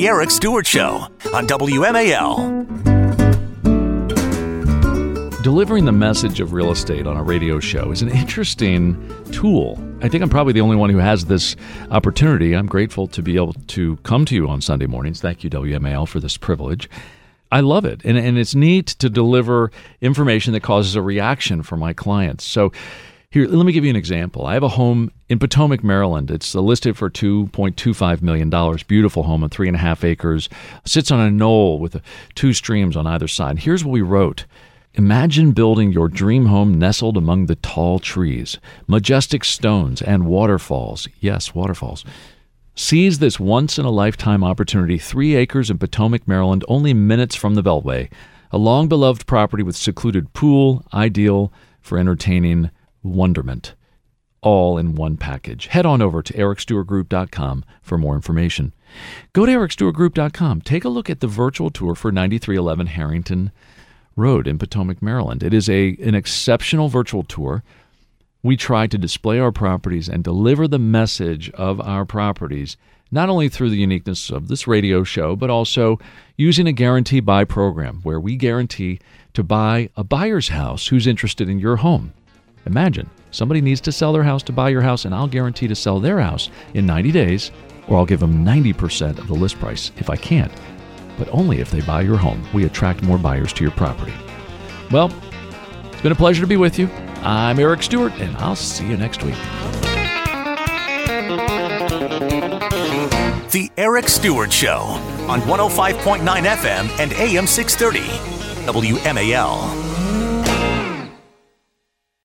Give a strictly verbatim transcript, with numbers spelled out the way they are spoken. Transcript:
The Eric Stewart Show on W M A L. Delivering the message of real estate on a radio show is an interesting tool. I think I'm probably the only one who has this opportunity. I'm grateful to be able to come to you on Sunday mornings. Thank you, W M A L, for this privilege. I love it, and, and it's neat to deliver information that causes a reaction for my clients. So here, let me give you an example. I have a home in Potomac, Maryland. It's listed for two point two five million dollars. Beautiful home on three and a half acres. Sits on a knoll with two streams on either side. Here's what we wrote. Imagine building your dream home nestled among the tall trees, majestic stones, and waterfalls. Yes, waterfalls. Seize this once-in-a-lifetime opportunity. Three acres in Potomac, Maryland, only minutes from the Beltway. A long-beloved property with secluded pool, ideal for entertaining wonderment. All in one package. Head on over to eric stewart group dot com for more information. Go to eric stewart group dot com. Take a look at the virtual tour for ninety-three eleven Harrington Road in Potomac, Maryland. It is a an exceptional virtual tour. We try to display our properties and deliver the message of our properties, not only through the uniqueness of this radio show, but also using a guarantee buy program where we guarantee to buy a buyer's house who's interested in your home. Imagine somebody needs to sell their house to buy your house, and I'll guarantee to sell their house in ninety days, or I'll give them ninety percent of the list price if I can't. But only if they buy your home. We attract more buyers to your property. Well, it's been a pleasure to be with you. I'm Eric Stewart, and I'll see you next week. The Eric Stewart Show on one oh five point nine F M and A M six thirty. W M A L.